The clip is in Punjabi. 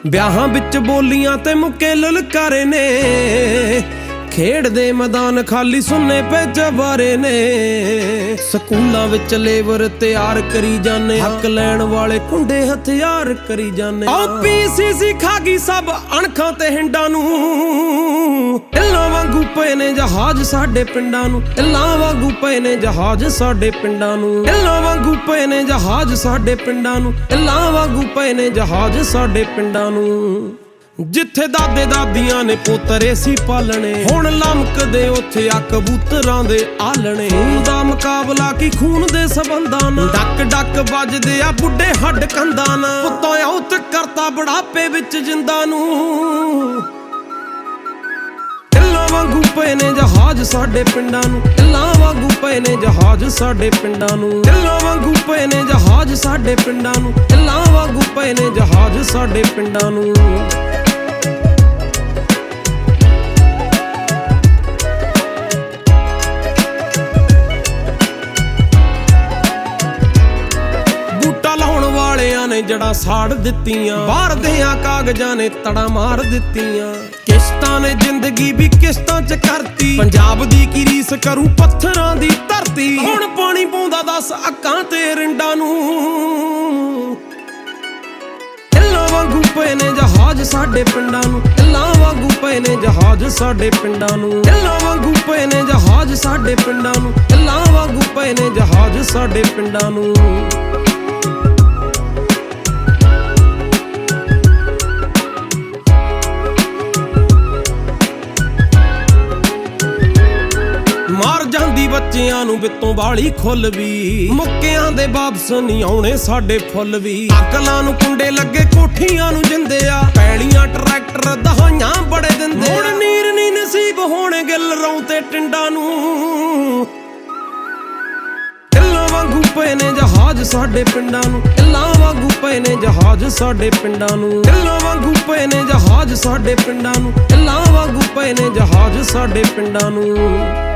ਵਿਆਹਾਂ ਵਿੱਚ ਬੋਲੀਆਂ ਤੇ ਮੁੱਕੇ ਲਲਕਾਰੇ ਨੇ, ਖੇਡ ਦੇ ਮੈਦਾਨ ਖਾਲੀ ਸੁੰਨੇ ਪੇ ਜਵਾਰੇ ਨੇ। ਸਕੂਲਾਂ ਵਿੱਚ ਲੇਬਰ ਤਿਆਰ ਕਰੀ ਜਾਨੇ, ਹੱਕ ਲੈਣ ਵਾਲੇ ਕੁੰਡੇ ਹਥਿਆਰ ਕਰੀ ਜਾਨੇ। PCC ਖਾ ਗਈ ਸਭ ਅਣਖਾਂ ਤੇ ਹਿੰਡਾਂ ਨੂੰ, ਇੱਲਾਂ ਵਾਂਗੂ ਪਏ ਨੇ ਜਹਾਜ਼ ਸਾਡੇ ਪਿੰਡਾਂ ਨੂੰ, ਇੱਲਾਂ ਵਾਂਗੂ ਪਏ ਨੇ ਜਹਾਜ਼ ਸਾਡੇ ਪਿੰਡਾਂ ਨੂੰ, ਇੱਲਾਂ ਵਾਂਗੂ ਪਏ ਨੇ ਜਹਾਜ਼ ਸਾਡੇ ਪਿੰਡਾਂ ਨੂੰ, ਇੱਲਾਂ ਵਾਂਗੂ ਪਏ ਨੇ ਜਹਾਜ਼ ਸਾਡੇ ਪਿੰਡਾਂ ਨੂੰ। ਜਿੱਥੇ ਦਾਦੇ ਦਾਦੀਆਂ ਨੇ ਪੋਤਰੇ ਸੀ ਪਾਲਣੇ, ਹੁਣ ਲਮਕਦੇ ਉੱਥੇ ਆ ਕਬੂਤਰਾਂ ਦੇ ਆਲਣੇ। ਖੂਨ ਦਾ ਮੁਕਾਬਲਾ ਕੀ ਖੂਨ ਦੇ ਸਬੰਧਾਂ ਨਾਲ, ਡੱਕ ਡੱਕ ਵੱਜਦੇ ਆ ਬੁੱਢੇ ਹੱਡ ਕੰਧਾਂ ਨਾਲ। ਪੁੱਤਾਂ ਔਤ ਕਰਤਾ ਬੁਢਾਪੇ ਵਿੱਚ ਜਿੰਦਾਂ ਨੂੰ, ਇੱਲਾਂ ਵਾਂਗੂ ਪਏ ਨੇ ਜਹਾਜ਼ ਸਾਡੇ ਪਿੰਡਾਂ ਨੂੰ, ਇੱਲਾਂ ਵਾਂਗੂ ਪਏ ਨੇ ਜਹਾਜ਼ ਸਾਡੇ ਪਿੰਡਾਂ ਨੂੰ, ਇੱਲਾਂ ਵਾਂਗੂ ਪਏ ਨੇ ਜਹਾਜ਼ ਸਾਡੇ ਪਿੰਡਾਂ ਨੂੰ, ਇੱਲਾਂ ਵਾਂਗੂ ਪਏ ਨੇ ਜਹਾਜ਼ ਸਾਡੇ ਪਿੰਡਾਂ ਨੂੰ। ਜੜਾ ਸਾੜ ਦਿੱਤੀਆਂ, ਬਾਹਰ ਦਿਆਂ ਕਾਗਜ਼ਾਂ ਨੇ ਤੜਾ ਮਾਰ ਦਿੱਤੀਆਂ। ਕਿਸ਼ਤਾਂ ਨੇ ਜ਼ਿੰਦਗੀ ਵੀ ਕਿਸ਼ਤਾਂ ਚ ਕਰਤੀ, ਪੰਜਾਬ ਦੀ ਕੀ ਰੀਸ ਕਰੂ ਪੱਥਰਾਂ ਦੀ ਧਰਤੀ। ਹੁਣ ਪਾਣੀ ਪਾਉਂਦਾ ਦੱਸ ਅੱਖਾਂ ਤੇ ਰਿੰਡਾਂ ਨੂੰ, ਇੱਲਾਂ ਵਾਂਗੂ ਪਏ ਨੇ ਜਹਾਜ਼ ਸਾਡੇ ਪਿੰਡਾਂ ਨੂੰ, ਇੱਲਾਂ ਵਾਂਗੂ ਪਏ ਨੇ ਜਹਾਜ਼ ਸਾਡੇ ਪਿੰਡਾਂ ਨੂੰ, ਇੱਲਾਂ ਵਾਂਗੂ ਪਏ ਨੇ ਜਹਾਜ਼ ਸਾਡੇ ਪਿੰਡਾਂ ਨੂੰ, ਇੱਲਾਂ ਵਾਂਗੂ ਪਏ ਨੇ ਜਹਾਜ਼ ਸਾਡੇ ਪਿੰਡਾਂ ਨੂੰ। ਮਾਰ ਜਾਂਦੀ ਬੱਚਿਆਂ ਨੂੰ ਵਿੱਤੋਂ ਵਾਲੀ ਖੁੱਲ ਵੀ, ਮੁੱਕਿਆਂ ਦੇ ਵਾਪਸ ਨਹੀਂ ਆਉਣੇ ਸਾਡੇ ਫੁੱਲ ਵੀ। ਅਕਲਾਂ ਨੂੰ ਕੁੰਡੇ ਲੱਗੇ ਕੋਠੀਆਂ ਨੂੰ ਜਿੰਦੇ ਆ, ਪੈਲੀਆਂ ਟਰੈਕਟਰ ਦਹਾਈਆਂ ਬੜੇ ਦਿੰਦੇ। ਹੁਣ ਨੀਰ ਨੀ ਨਸੀਬ ਹੋਣੇ ਗਿੱਲ ਰੌਂ ਤੇ ਟਿੰਡਾਂ ਨੂੰ, ਇੱਲਾਂ ਵਾਂਗੂ ਪਏ ਨੇ ਜਹਾਜ਼ ਸਾਡੇ ਪਿੰਡਾਂ ਨੂੰ, ਇੱਲਾਂ ਵਾਂਗੂ ਪਏ ਨੇ ਜਹਾਜ਼ ਸਾਡੇ ਪਿੰਡਾਂ ਨੂੰ, ਇੱਲਾਂ ਵਾਂਗੂ ਪਏ ਨੇ ਜਹਾਜ਼ ਸਾਡੇ ਪਿੰਡਾਂ ਨੂੰ, ਇੱਲਾਂ ਵਾਂਗੂ ਪਏ ਨੇ ਜਹਾਜ਼ ਸਾਡੇ ਪਿੰਡਾਂ ਨੂੰ।